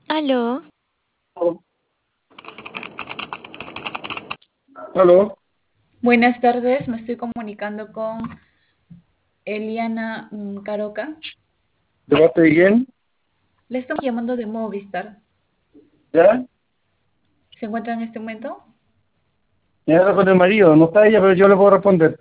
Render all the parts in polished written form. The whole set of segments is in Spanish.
Aló, Aló, Buenas tardes, me estoy comunicando con Eliana Caroca. ¿de parte de quién? Le estamos llamando de Movistar. ¿Ya? ¿Se encuentra en este momento? Me habla con el marido, no está ella, pero yo le puedo responder.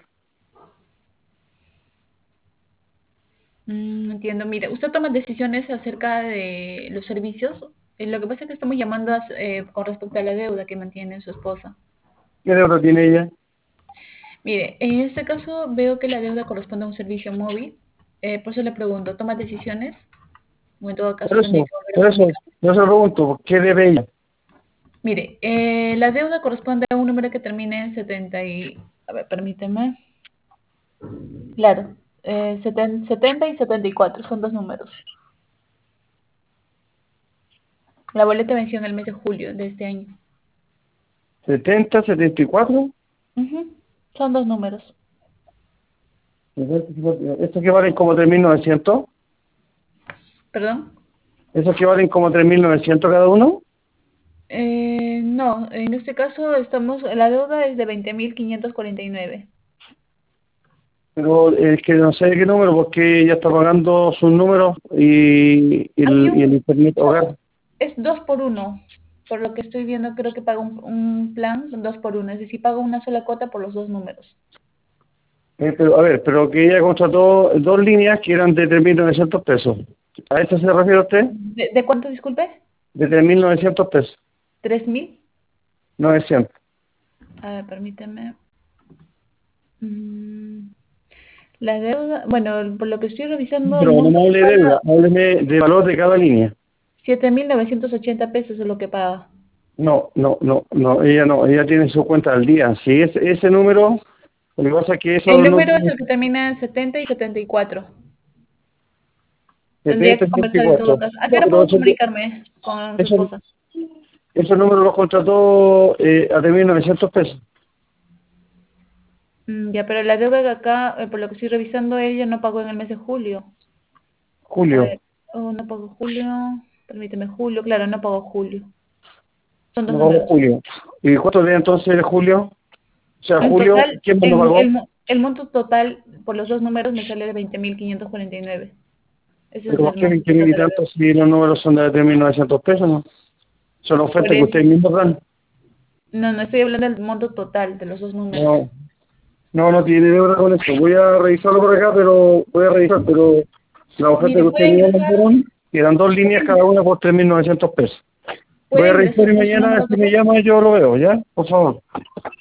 Entiendo. Mire, usted toma decisiones acerca de los servicios. Lo que pasa es que estamos llamando con respecto a la deuda que mantiene su esposa. ¿Qué deuda tiene ella? Mire, en este caso veo que la deuda corresponde a un servicio móvil. Por eso le pregunto, ¿toma decisiones? O en todo caso Por tendría eso, que volver a por eso, comunicar. yo se lo pregunto, ¿qué debe ella? Mire, la deuda corresponde a un número que termine en 70 y... A ver, permíteme. Claro, 70 y 74 son dos números. La boleta venció en el mes de julio de este año. 70, 74. Ujú, son dos números. ¿Estos que valen como 3.900? ¿Perdón? ¿Esos que valen como 3.900 cada uno? No, en este caso la deuda es de 20.549. Pero es que no sé qué número, porque ella está pagando sus números y el internet hogar. Es dos por uno. Por lo que estoy viendo, creo que paga un plan dos por uno. Es decir, paga una sola cuota por los dos números. Pero, a ver, pero que ella contrató dos líneas que eran de 3.900 pesos. ¿A esto se refiere usted? ¿De cuánto, disculpe? De 3.900 pesos. ¿3.000? 900. A ver, permíteme. Mm, La deuda, bueno, por lo que estoy revisando, el Pero no monto me hable de total, deuda, hábleme de valor de cada línea. 7.980 pesos es lo que paga. Ella tiene su cuenta al día. Si es ese número, lo que pasa es que El eso no número es tiene el que termina en 70 y 74. Tendría 70 que y conversar en todo 74. caso. ¿A qué No, hora pero puedo comunicarme con su eso, esposa? ese número lo contrató a 3.900 pesos. Ya, pero la deuda de acá, por lo que estoy revisando, ella no pagó en el mes de julio. A Julio, ver, no pagó julio. Permíteme, julio, claro, no pagó julio. Son dos no pagó números. julio. ¿Y cuánto debe entonces de julio? O sea, En julio, total, ¿quién me lo pagó? el monto total por los dos números me sale de 20.549. Ese Pero es ¿por el qué monto 20.000 total y de la deuda. tantos si los números son de 3.900 pesos, no? Son Por ofertas que eso. ustedes mismos dan. No, no estoy hablando del monto total de los dos números. No, no tiene deuda con eso. Voy a revisarlo por acá, pero la oferta Mire, que ustedes me mandaron, que eran dos líneas cada una por 3.900 pesos. Voy puede a revisar ingresar y con su mañana número si me total. llama yo lo veo, ¿ya? Por favor.